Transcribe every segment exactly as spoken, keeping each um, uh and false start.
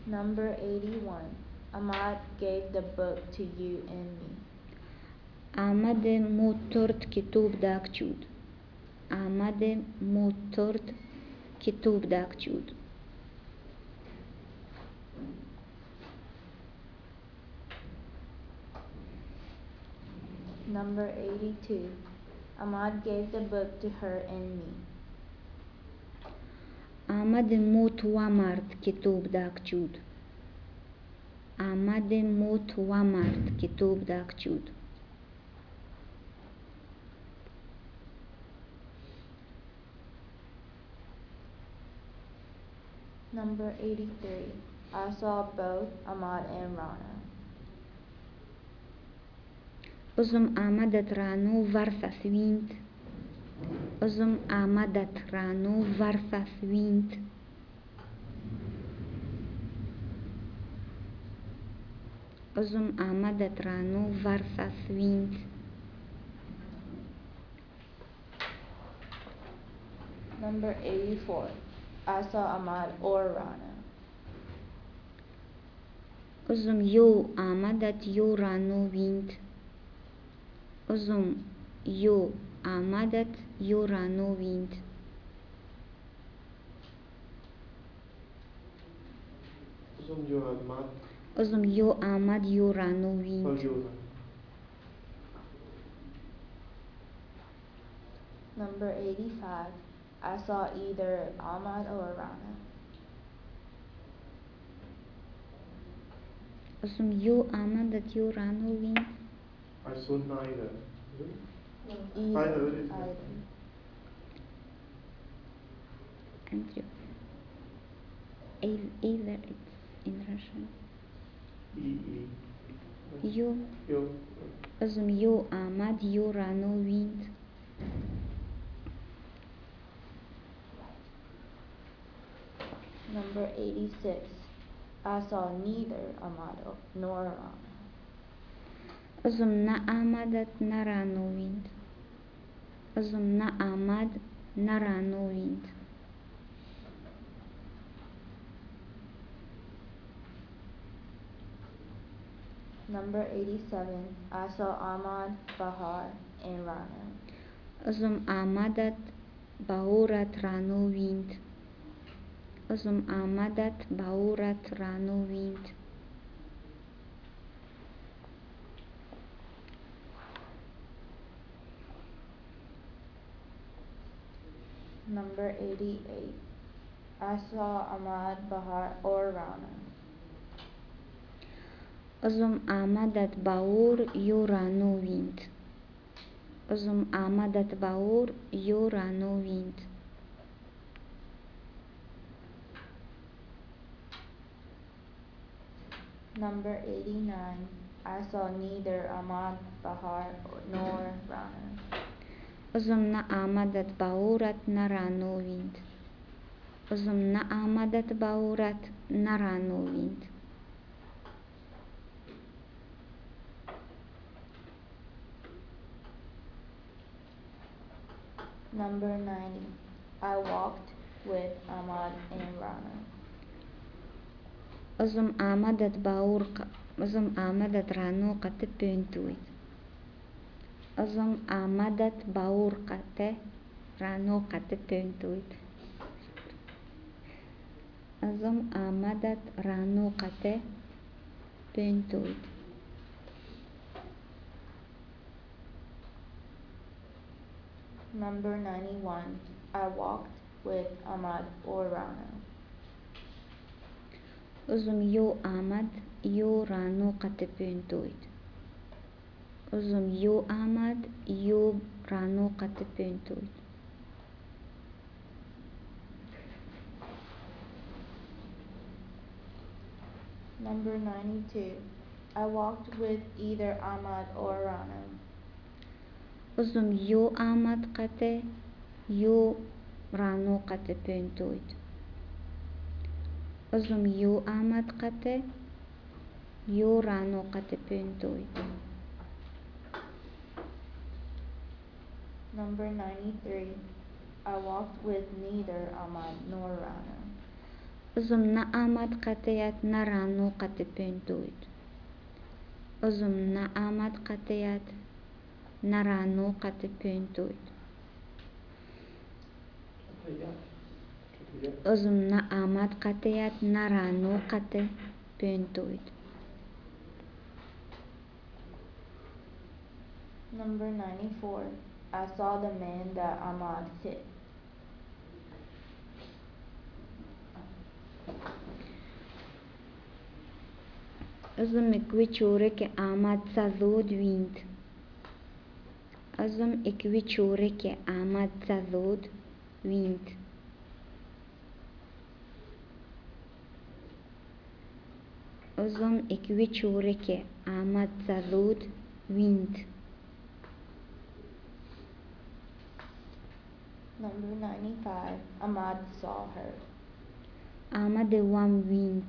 Number eighty-one. Ahmad gave the book to you and me. آمده موتورد کتوب داک چود. آمده موتورد کتوب داک چود. Number eighty-two. Ahmad gave the book to her and me. آمده موت وامرد کتوب داک چود. آمده موت وامرد کتوب داک چود. Number eighty-three. I saw both Ahmad and Rana. Uzum آمدت رانو ورثة سوينت. Uzum آمدت رانو ورثة سوينت. Uzum آمدت رانو ورثة سوينت. Number eighty-four. I saw Ahmad or Rana. Uzum يو آمدت يو رانو وينت. Uzum يو آمدت يو رانو وينت. Uzum yo Ahmad. Uzum يو آمد يو رانو Oh, وينت. you. Number eighty-five. I saw either Ahmad or Rana. Uzum يو آمدت يو رانو وينت. I saw neither. Is it? Either. Either, it is. Either. Andrew. Ei- Either it's in Russian. E, E. يو Yo. Uzum يو آمد يو رانو وينت. Number eighty-six. I saw neither Ahmad nor Rana. Uzum نا آمدت نا رانو وينت. Uzum نا آمد نا رانو وينت. Number eighty-seven. I saw Ahmad, Bahar, and Rana. Uzum آمدت باورت رانو وينت. Uzum آمدت باورت رانو وينت. Number eighty-eight. I saw Ahmad, Bahar, or Rana. Uzum آمدت باور يو رانو وينت. Uzum آمدت باور يو رانو وينت. Number eighty-nine. I saw neither Ahmad, Bahar, nor Rana. Uzum نا آمدت باورت نا رانو وينت. Uzum نا آمدت باورت نا رانو وينت. Number ninety. I walked with Ahmad and Rana. Uzum آمدت باور ق... Uzum آمدت رانو قت بنتويت. Uzum آمدت باور قت رانو قت بنتويت. Uzum آمدت رانو قت بنتويت. Number ninety-one. I walked with Ahmad or Rana. Uzum يو آمد يو رانو قت بنتويت. Uzum يو آمد يو رانو قت بنتويت. Number ninety-two. I walked with either Ahmad or Rana. Uzum يو آمد قت يو رانو قت بنتويت. Uzum يو آمد قت يو رانو قت بنتويت. Number ninety-three. I walked with neither Ahmad nor Rana. Uzum na amat qatiyat na ranu qatipöntuit. Uzum na amat qatiyat na ranu qatipöntuit. Qatiyat. Qatiyat. Uzum na amat qatiyat na ranu qatipöntuit. Number ninety-four. I saw the man that Ahmad hit. Uzum ikwi chore ke Ahmad sazod vint. Uzum ikwi chore ke Ahmad sazod vint. Uzum ikwi chore ke Ahmad sazod vint. Number ninety-five. Ahmad saw her. Ahmad wam vint.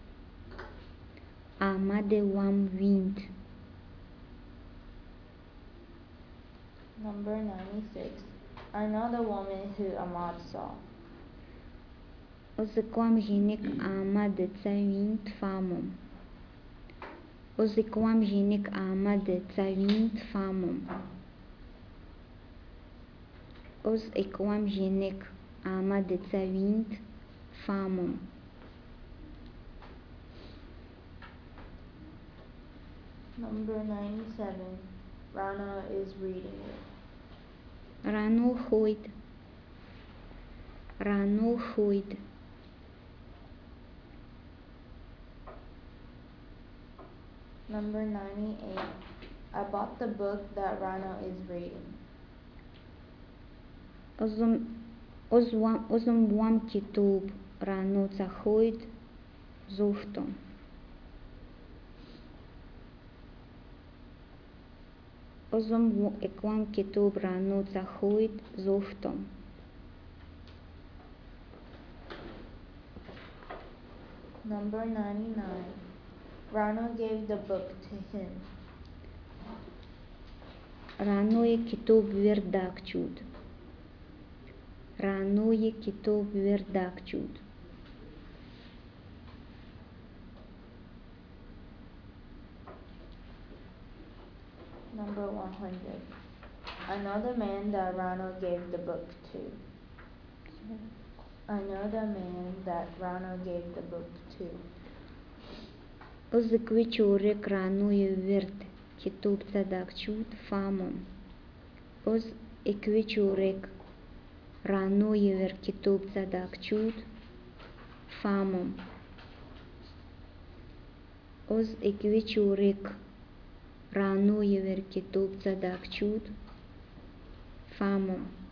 Ahmad wam vint. Number ninety-six. I know the woman who Ahmad saw. Uzikwam hinik Ahmad tsa vint famum. Uzikwam hinik Ahmad tsa vint famum. Uz ikwam hinik Ahmad tsa vint famum. Number ninety-seven. Rana is reading it. Ranu huid. Ranu huid. Number ninety-eight. I bought the book that Rana is reading. Uzum uzwam uzum wam kitub ranu tsa huid zuhtum. Uzum ikwam kitub ranu tsa huid zuhtum. Number ninety-nine. Rana gave the book to him. Ranoye kitub verdakchud. Ranoye kitub verdakchud. Number one hundred. I know the man that Rana gave the book to. I know the man that Rana gave the book to. Uzikwi chorek ranoye verd kitub tsadakchud famum. Uz ikwi chorek ranoye ver kitub tsadakchud famum. Uz ikwi chorek ranoye ver kitub tsadakchud famum.